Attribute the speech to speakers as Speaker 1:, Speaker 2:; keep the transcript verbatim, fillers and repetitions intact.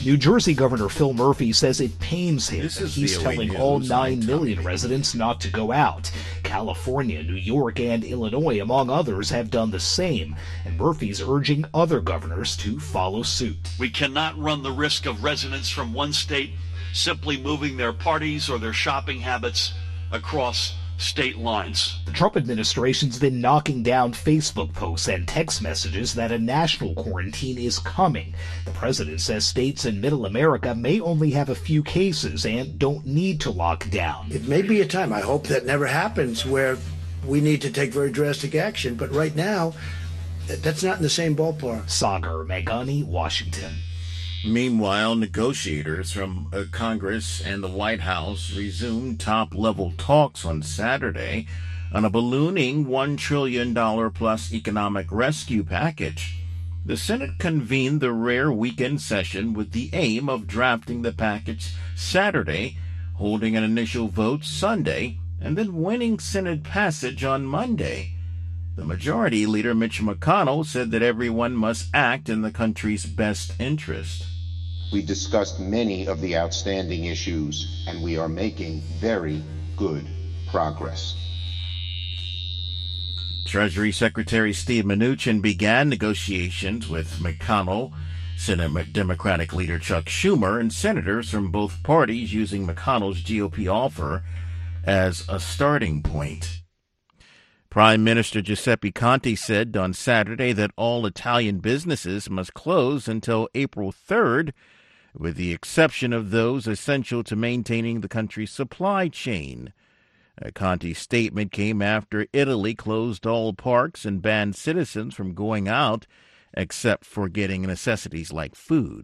Speaker 1: New Jersey Governor Phil Murphy says it pains him
Speaker 2: This
Speaker 1: that
Speaker 2: is
Speaker 1: he's
Speaker 2: V O A
Speaker 1: telling
Speaker 2: News.
Speaker 1: all
Speaker 2: I'm
Speaker 1: nine million
Speaker 2: Tommy.
Speaker 1: residents not to go out. California, New York, and Illinois, among others, have done the same, and Murphy's urging other governors to follow suit.
Speaker 3: We cannot run the risk of residents from one state simply moving their parties or their shopping habits across state lines.
Speaker 1: The Trump administration's been knocking down Facebook posts and text messages that a national quarantine is coming. The president says states in middle America may only have a few cases and don't need to lock down.
Speaker 4: It may be a time, I hope that never happens, where we need to take very drastic action. But right now, that's not in the same ballpark.
Speaker 1: Sagar Meghani, Washington.
Speaker 2: Meanwhile, negotiators from uh, Congress and the White House resumed top-level talks on Saturday on a ballooning one trillion dollars plus economic rescue package. The Senate convened the rare weekend session with the aim of drafting the package Saturday, holding an initial vote Sunday, and then winning Senate passage on Monday. The Majority Leader Mitch McConnell said that everyone must act in the country's best interest.
Speaker 5: We discussed many of the outstanding issues, and we are making very good progress.
Speaker 2: Treasury Secretary Steve Mnuchin began negotiations with McConnell, Senate Democratic leader Chuck Schumer, and senators from both parties using McConnell's G O P offer as a starting point. Prime Minister Giuseppe Conte said on Saturday that all Italian businesses must close until April third, with the exception of those essential to maintaining the country's supply chain. Conte's statement came after Italy closed all parks and banned citizens from going out except for getting necessities like food.